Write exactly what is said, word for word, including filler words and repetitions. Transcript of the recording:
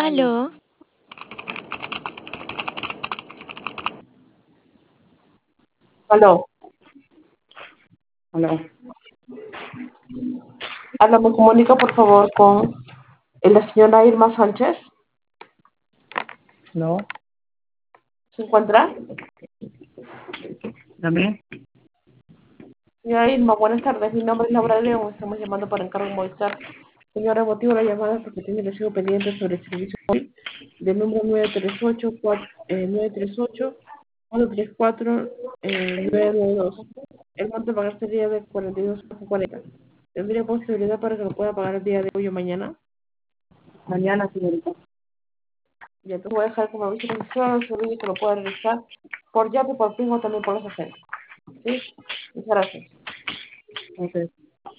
Aló, Aló, aló. Aló, me comunica por favor con la señora Irma Sánchez. No, ¿Se encuentra? también. Señora Irma, buenas tardes. Mi nombre es Laura León. Estamos llamando para encargo Movistar. Señora, motivo de la llamada porque tiene recibo pendiente sobre el servicio móvil del número nueve tres ocho, cuatro, eh, nueve tres ocho, cuatro tres cuatro, eh, nueve nueve dos. El monto a pagar sería de cuarenta y dos con cuarenta. ¿Tendría posibilidad para que lo pueda pagar el día de hoy o mañana? Mañana, señorita. Ya te voy a dejar como aviso registrado, servicio que lo pueda realizar por Yape, por Pingo, también por los agentes. ¿Sí? Muchas gracias. Ok.